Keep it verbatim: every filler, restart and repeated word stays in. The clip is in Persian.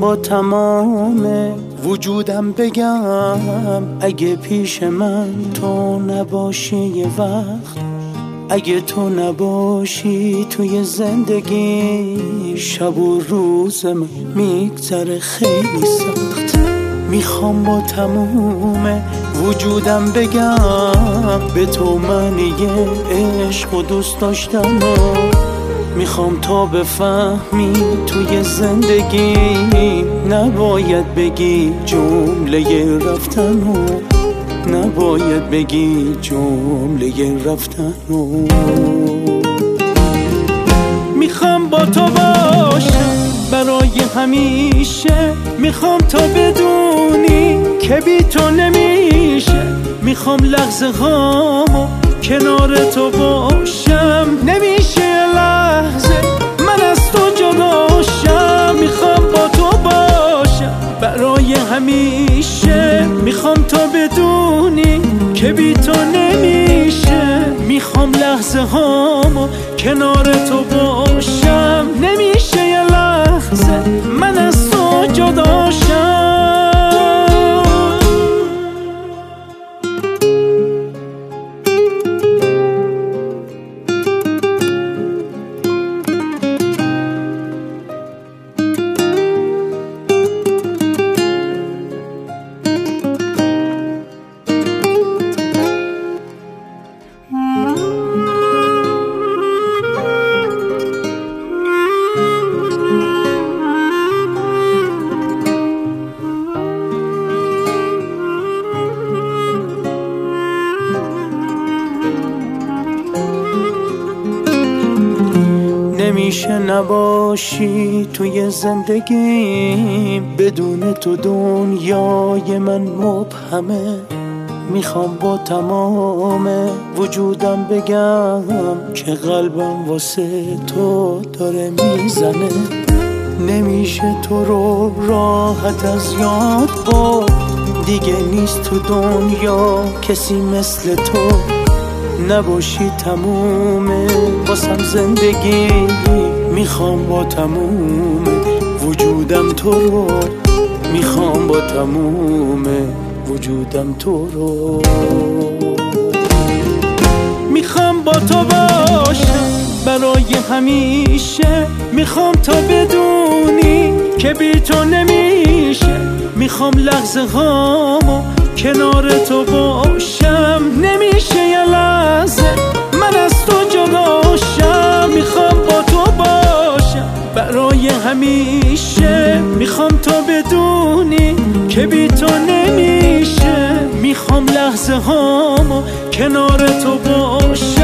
با تمام وجودم بگم اگه پیش من تو نباشی یه وقت، اگه تو نباشی توی زندگی، شب و روز من میگذره خیلی سخت. میخوام با تموم وجودم بگم به تو من یه عشق و دوست داشتم. میخوام تا بفهمی توی زندگی نباید بگی جمله رفتن و نباید بگی جمله رفتن و میخوام با تو باشم برای همیشه، میخوام تا بدونی که بی تو نمیشه، میخوام لحظه هامو کنار تو باشم، نمیشه لحظه من از تو جداشم. میخوام با تو باشم برای همیشه، میخوام تا بدونی که بی تو نمیشه، میخوام لحظه هامو کنار تو باشم، نمیشه یه لحظه من از تو جداشم. نمیشه نباشی توی زندگی، بدون تو دنیای من مبهمه. میخوام با تمام وجودم بگم که قلبم واسه تو داره میزنه. نمیشه تو رو راحت از یاد برد، دیگه نیست تو دنیا کسی مثل تو. نباشی تمومه واسم زندگی، میخوام با تموم وجودم تو رو، میخوام با تموم وجودم تو رو. میخوام با تو باشم برای همیشه، میخوام تا بدونی که بی تو نمیشه، میخوام لحظه هامو کنار تو باشم، نمیشه یه لحظه من از تو جداشم. میخوام با تو باشم برای همیشه، میخوام تا بدونی که بی تو نمیشه، میخوام لحظه هامو کنار تو باشم.